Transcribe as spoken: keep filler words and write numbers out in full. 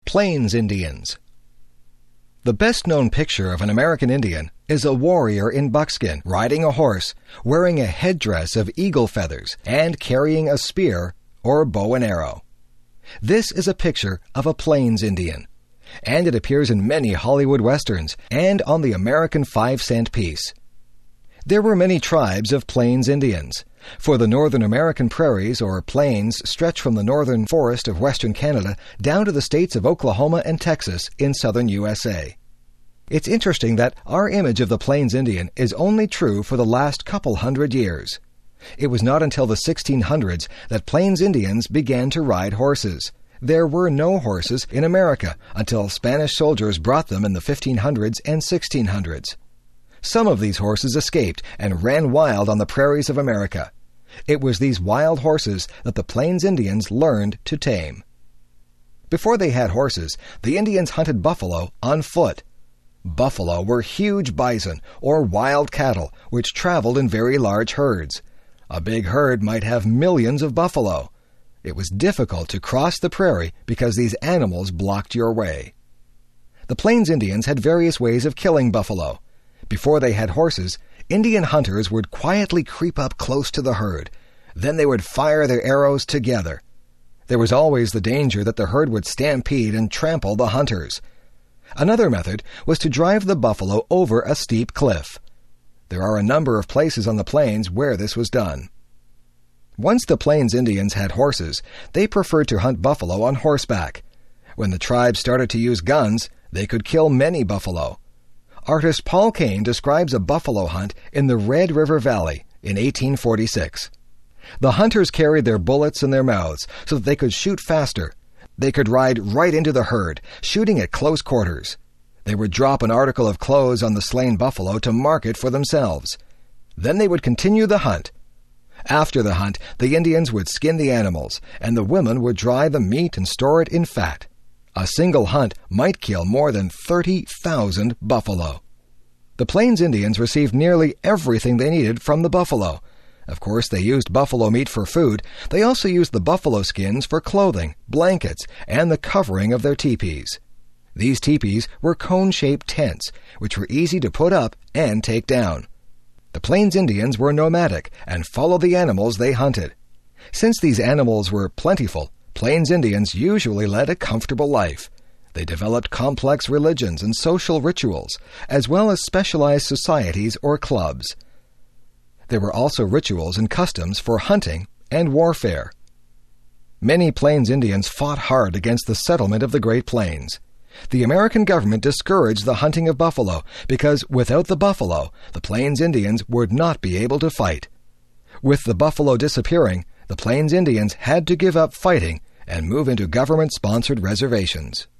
Plains Indians. The best-known picture of an American Indian is a warrior in buckskin riding a horse, wearing a headdress of eagle feathers, and carrying a spear or bow and arrow. This is a picture of a Plains Indian, and it appears in many Hollywood westerns and on the American five-cent piece. There were many tribes of Plains Indians, for the Northern American prairies or plains stretch from the northern forest of western Canada down to the states of Oklahoma and Texas in southern U S A. It's interesting that our image of the Plains Indian is only true for the last couple hundred years. It was not until the sixteen hundreds that Plains Indians began to ride horses. There were no horses in America until Spanish soldiers brought them in the fifteen hundreds and sixteen hundreds. Some of these horses escaped and ran wild on the prairies of America. It was these wild horses that the Plains Indians learned to tame. Before they had horses, the Indians hunted buffalo on foot. Buffalo were huge bison or wild cattle which traveled in very large herds. A big herd might have millions of buffalo. It was difficult to cross the prairie because these animals blocked your way. The Plains Indians had various ways of killing buffalo. Before they had horses, Indian hunters would quietly creep up close to the herd. Then they would fire their arrows together. There was always the danger that the herd would stampede and trample the hunters. Another method was to drive the buffalo over a steep cliff. There are a number of places on the plains where this was done. Once the Plains Indians had horses, they preferred to hunt buffalo on horseback. When the tribe started to use guns, they could kill many buffalo. Artist Paul Kane describes a buffalo hunt in the Red River Valley in eighteen forty-six. The hunters carried their bullets in their mouths so that they could shoot faster. They could ride right into the herd, shooting at close quarters. They would drop an article of clothes on the slain buffalo to mark it for themselves. Then they would continue the hunt. After the hunt, the Indians would skin the animals, and the women would dry the meat and store it in fat. A single hunt might kill more than thirty thousand buffalo. The Plains Indians received nearly everything they needed from the buffalo. Of course, they used buffalo meat for food. They also used the buffalo skins for clothing, blankets, and the covering of their teepees. These teepees were cone-shaped tents, which were easy to put up and take down. The Plains Indians were nomadic and followed the animals they hunted. Since these animals were plentiful, Plains Indians usually led a comfortable life. They developed complex religions and social rituals, as well as specialized societies or clubs. There were also rituals and customs for hunting and warfare. Many Plains Indians fought hard against the settlement of the Great Plains. The American government discouraged the hunting of buffalo because without the buffalo, the Plains Indians would not be able to fight. With the buffalo disappearing, the Plains Indians had to give up fighting and move into government-sponsored reservations.